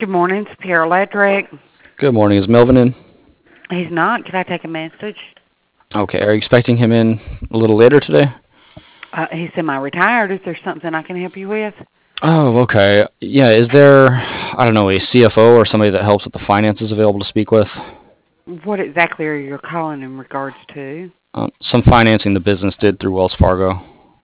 Good morning, Superior Electric. Good morning. Is Melvin in? He's not. Could I take a message? Okay. Are you expecting him in a little later today? He's semi-retired. Is there something I can help you with? Oh, okay. Yeah, is there, I don't know, a CFO or somebody that helps with the finances available to speak with? What exactly are you calling in regards to? Some financing the business did through Wells Fargo.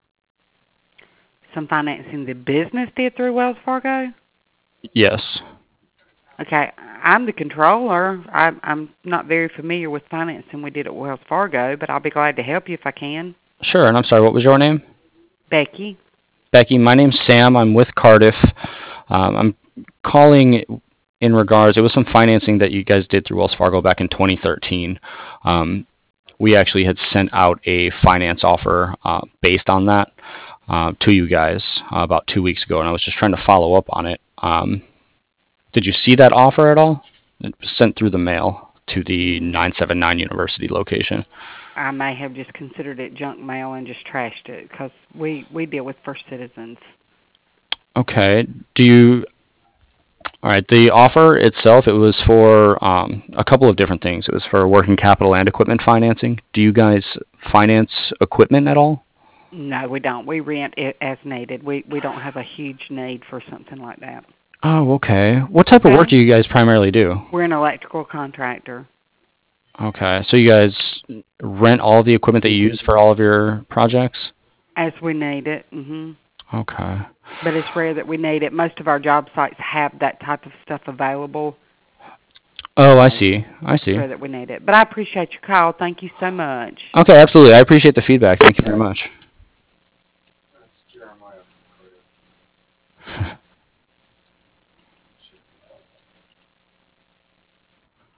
Some financing the business did through Wells Fargo? Yes. Okay, I'm the controller. I'm not very familiar with financing we did at Wells Fargo, but I'll be glad to help you if I can. Sure. And I'm sorry, what was your name? Becky? Becky, my name's Sam. I'm with Cardiff. I'm calling in regards, it was some financing that you guys did through Wells Fargo back in 2013. We actually had sent out a finance offer based on that to you guys about 2 weeks ago, and I was just trying to follow up on it. Did you see that offer at all? It was sent through the mail to the 979 University location. I may have just considered it junk mail and just trashed it because we deal with First Citizens. Okay. All right, the offer itself, it was for a couple of different things. It was for working capital and equipment financing. Do you guys finance equipment at all? No, we don't. We rent it as needed. We don't have a huge need for something like that. Oh, okay. What type of work Okay. do you guys primarily do? We're an electrical contractor. Okay, so you guys rent all the equipment that you use for all of your projects? As we need it. Okay. But it's rare that we need it. Most of our job sites have that type of stuff available. Oh, I So see. I it's see. rare that we need it. But I appreciate your call. Thank you so much. Okay, absolutely. I appreciate the feedback. Thank you very much.